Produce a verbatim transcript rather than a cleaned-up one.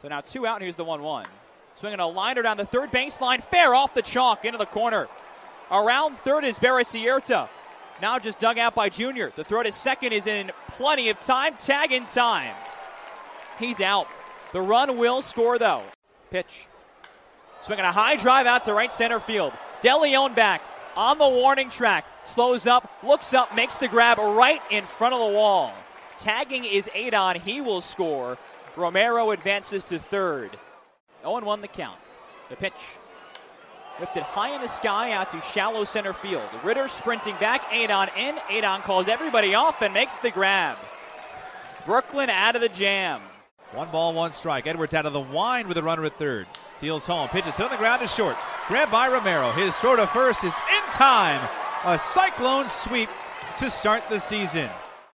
So now two out, and here's the one one. Swinging a liner down the third baseline, fair off the chalk, into the corner. Around third is Baracierta. Now just dug out by Junior. The throw to second is in plenty of time. Tag in time. He's out. The run will score, though. Pitch. Swinging a high drive out to right center field. DeLeon back on the warning track. Slows up, looks up, makes the grab right in front of the wall. Tagging is Adon. He will score. Romero advances to third. oh and one the count. The pitch. Lifted high in the sky out to shallow center field. Ritter sprinting back. Adon in. Adon calls everybody off and makes the grab. Brooklyn out of the jam. One ball, one strike. Edwards out of the wind with a runner at third. Deals home. Pitches hit on the ground to short. Grabbed by Romero. His throw to first is in time. A cyclone sweep to start the season.